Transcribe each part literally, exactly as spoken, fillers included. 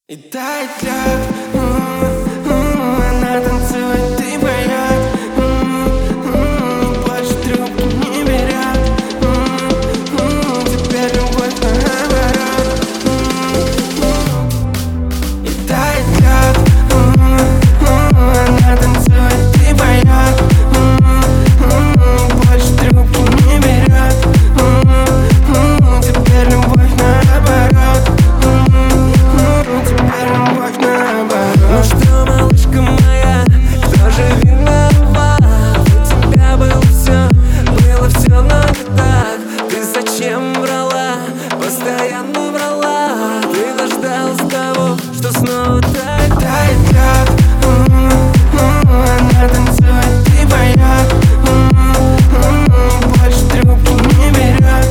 И тает лед, она танцует, ты поет, больше трубки не берет, теперь любовь наоборот. И тает лед, она танцует, ты поет, больше трубки не берет, теперь любовь наоборот. Ну что, малышка моя, кто же виноват? У тебя было все, было все, но не так. Ты зачем врала, постоянно врала? Ты дождалась того, что снова так тает лед, она танцует, ты поет, больше трубки не берет,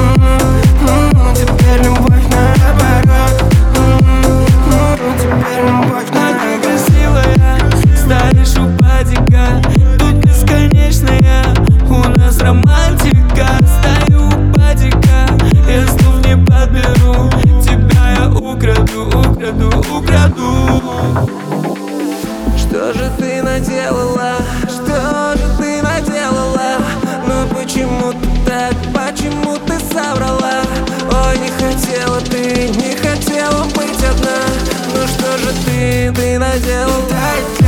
теперь любовь наоборот. Теперь любовь наоборот. Красивая, стоишь у падика, тут бесконечная, у нас романтика. Стою у падика, я слов не подберу, тебя я украду, украду, украду. Что же ты наделала, что же ты наделала? Ну почему ты так, почему ты соврала? Ой, не хотела ты, не хотела быть одна. Ну что же ты, ты наделала?